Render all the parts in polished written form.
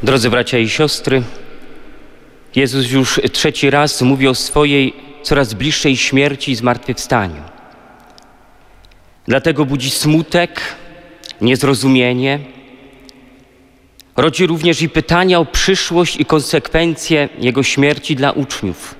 Drodzy bracia i siostry, Jezus już trzeci raz mówi o swojej coraz bliższej śmierci i zmartwychwstaniu. Dlatego budzi smutek, niezrozumienie. Rodzi również i pytania o przyszłość i konsekwencje Jego śmierci dla uczniów.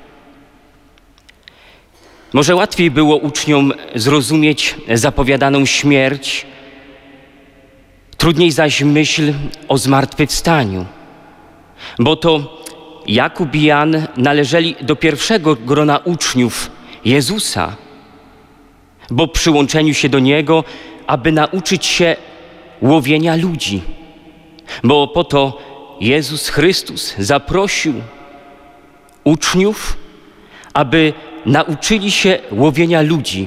Może łatwiej było uczniom zrozumieć zapowiadaną śmierć, trudniej zaś myśl o zmartwychwstaniu, bo to Jakub i Jan należeli do pierwszego grona uczniów Jezusa, bo przyłączeniu się do Niego, aby nauczyć się łowienia ludzi, bo po to Jezus Chrystus zaprosił uczniów, aby nauczyli się łowienia ludzi.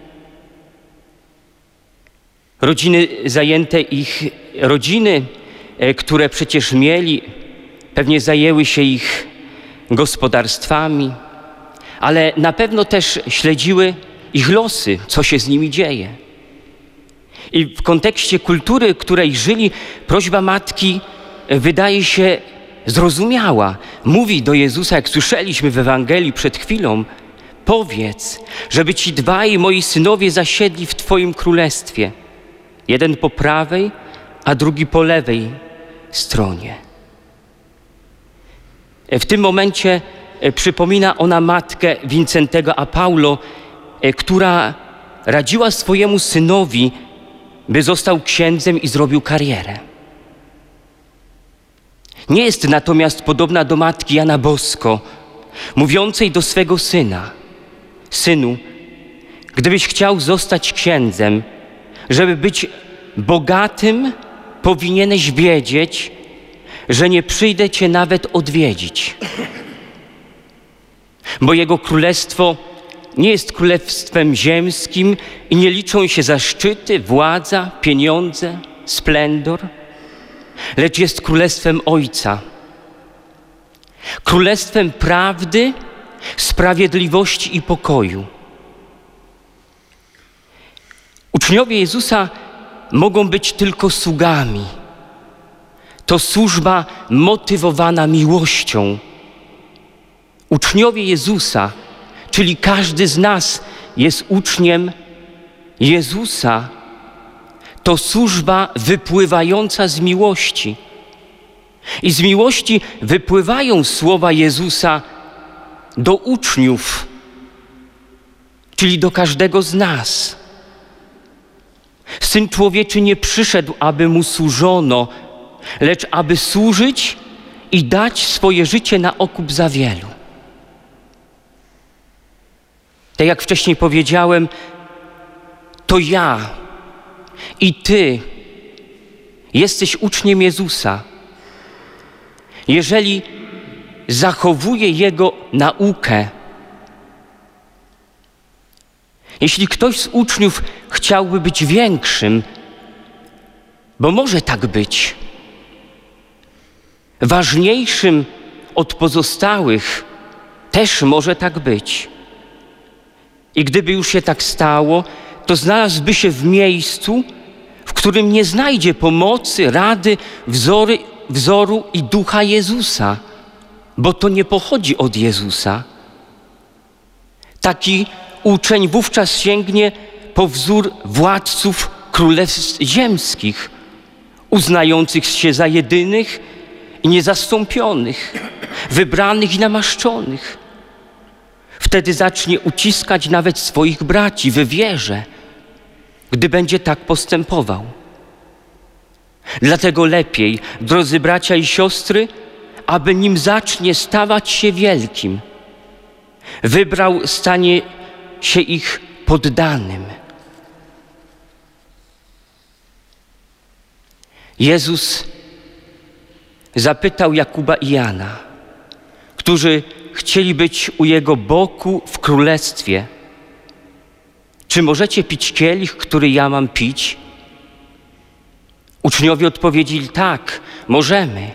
Rodziny, które przecież mieli, pewnie zajęły się ich gospodarstwami, ale na pewno też śledziły ich losy, co się z nimi dzieje. I w kontekście kultury, której żyli, prośba matki wydaje się zrozumiała. Mówi do Jezusa, jak słyszeliśmy w Ewangelii przed chwilą: powiedz, żeby ci dwaj moi synowie zasiedli w Twoim królestwie. Jeden po prawej, a drugi po lewej stronie. W tym momencie przypomina ona matkę Wincentego a Paulo, która radziła swojemu synowi, by został księdzem i zrobił karierę. Nie jest natomiast podobna do matki Jana Bosko, mówiącej do swego syna: synu, gdybyś chciał zostać księdzem, żeby być bogatym, powinieneś wiedzieć, że nie przyjdę cię nawet odwiedzić. Bo Jego królestwo nie jest królestwem ziemskim i nie liczą się zaszczyty, władza, pieniądze, splendor, lecz jest królestwem Ojca. Królestwem prawdy, sprawiedliwości i pokoju. Uczniowie Jezusa mogą być tylko sługami. To służba motywowana miłością. Uczniowie Jezusa, czyli każdy z nas jest uczniem Jezusa, to służba wypływająca z miłości. I z miłości wypływają słowa Jezusa do uczniów, czyli do każdego z nas. Syn Człowieczy nie przyszedł, aby Mu służono, lecz aby służyć i dać swoje życie na okup za wielu. Tak jak wcześniej powiedziałem, to ja i Ty jesteś uczniem Jezusa, jeżeli zachowuje Jego naukę. Jeśli ktoś z uczniów chciałby być większym, bo może tak być, ważniejszym od pozostałych, też może tak być. I gdyby już się tak stało, to znalazłby się w miejscu, w którym nie znajdzie pomocy, rady, wzoru i ducha Jezusa, bo to nie pochodzi od Jezusa. Taki uczeń wówczas sięgnie po wzór władców królestw ziemskich, uznających się za jedynych i niezastąpionych, wybranych i namaszczonych. Wtedy zacznie uciskać nawet swoich braci w wierze, gdy będzie tak postępował. Dlatego lepiej, drodzy bracia i siostry, aby nim zacznie stawać się wielkim, wybrał stanie się ich poddanym. Jezus zapytał Jakuba i Jana, którzy chcieli być u Jego boku w królestwie: czy możecie pić kielich, który ja mam pić? Uczniowie odpowiedzieli: tak, możemy.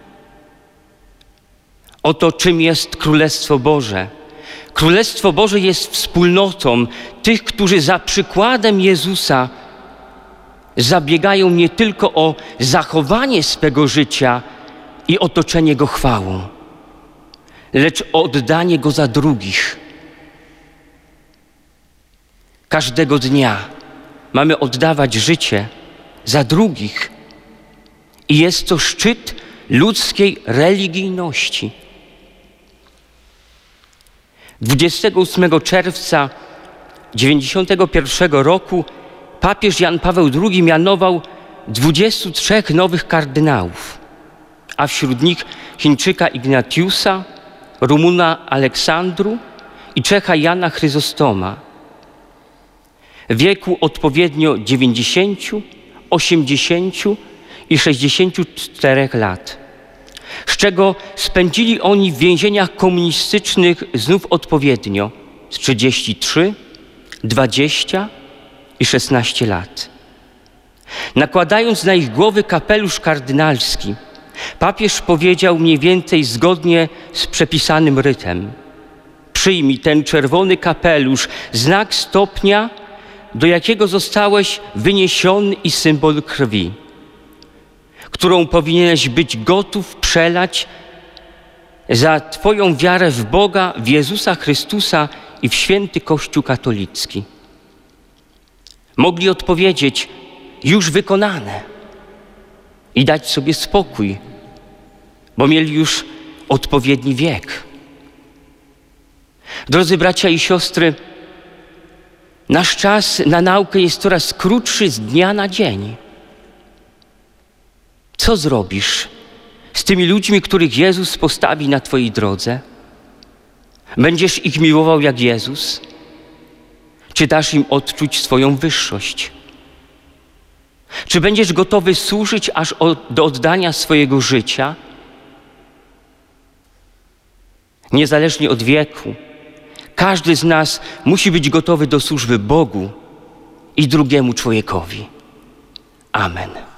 Oto czym jest Królestwo Boże. Królestwo Boże jest wspólnotą tych, którzy za przykładem Jezusa zabiegają nie tylko o zachowanie swego życia, i otoczenie Go chwałą, lecz o oddanie Go za drugich. Każdego dnia mamy oddawać życie za drugich i jest to szczyt ludzkiej religijności. 28 czerwca 1991 roku papież Jan Paweł II mianował 23 nowych kardynałów, a wśród nich Chińczyka Ignatiusa, Rumuna Aleksandru i Czecha Jana Chryzostoma w wieku odpowiednio 90, 80 i 64 lat, z czego spędzili oni w więzieniach komunistycznych znów odpowiednio z 33, 20 i 16 lat. Nakładając na ich głowy kapelusz kardynalski, papież powiedział mniej więcej zgodnie z przepisanym rytem: przyjmij ten czerwony kapelusz, znak stopnia, do jakiego zostałeś wyniesiony i symbol krwi, którą powinieneś być gotów przelać za Twoją wiarę w Boga, w Jezusa Chrystusa i w święty Kościół katolicki. Mogli odpowiedzieć: już wykonane, i dać sobie spokój, bo mieli już odpowiedni wiek. Drodzy bracia i siostry, nasz czas na naukę jest coraz krótszy z dnia na dzień. Co zrobisz z tymi ludźmi, których Jezus postawi na Twojej drodze? Będziesz ich miłował jak Jezus? Czy dasz im odczuć swoją wyższość? Czy będziesz gotowy służyć aż do oddania swojego życia? Niezależnie od wieku, każdy z nas musi być gotowy do służby Bogu i drugiemu człowiekowi. Amen.